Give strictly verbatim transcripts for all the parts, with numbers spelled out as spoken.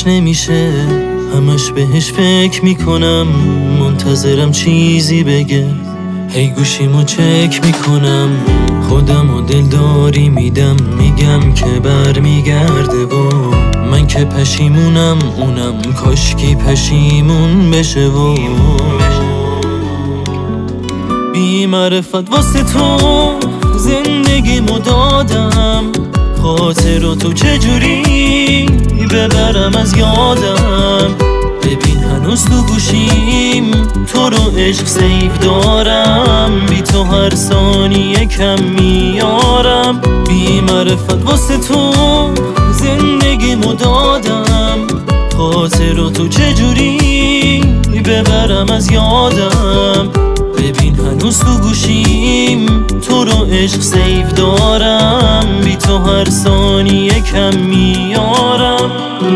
نمیشه، همش بهش فکر میکنم، منتظرم چیزی بگه. هی گوشیمو چک میکنم، خودم و دلداری میدم، میگم که بر میگرده و من که پشیمونم، اونم کاشکی پشیمون بشه و بی معرفت واسه تو زندگیمو دادم، خاطراتو چجوری ببرم از یادم. ببین هنوز تو گوشیم تو رو عشق سیف دارم، بی تو هر ثانیه کم میارم. بی معرفت واسه تو زندگیمو دادم، خاطراتو چجوری ببرم از یادم. ببین هنوز تو گوشیم تو رو عشق سیف دارم، بی تو هر ثانیه کم میارم.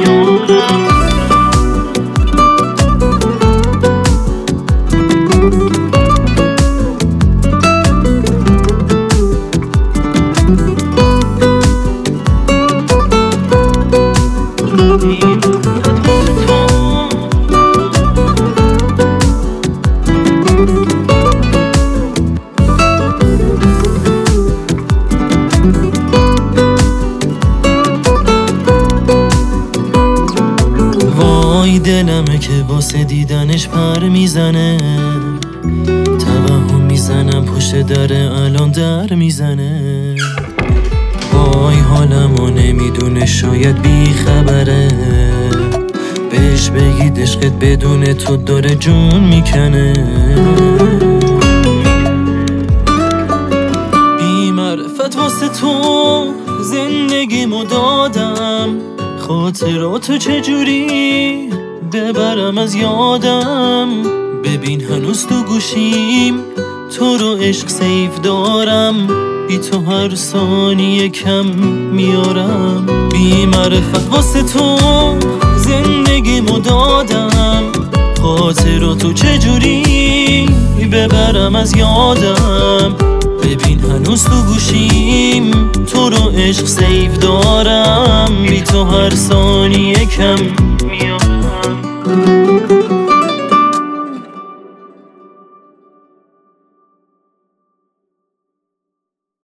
وای دلمه که واسه دیدنش پر میزنه، توهم میزنم پشت در الان در میزنه. وای حالمو نمیدونه، شاید بی خبره، بهش بگید عشقت بدون تو داره جون میکنه. بی معرفت واسه تو زندگیمو دادم، خاطراتو چجوری ببرم از یادم. ببین هنوز تو گوشیم تو رو عشق سیف دارم، بی تو هر ثانیه کم میارم. بی معرفت واسه تو زندگیمو دادم، خاطراتو چجوری ببرم از یادم. ببین هنوز تو گوشیم تو رو عشق سیف دارم، بی تو هر ثانیه کم میارم.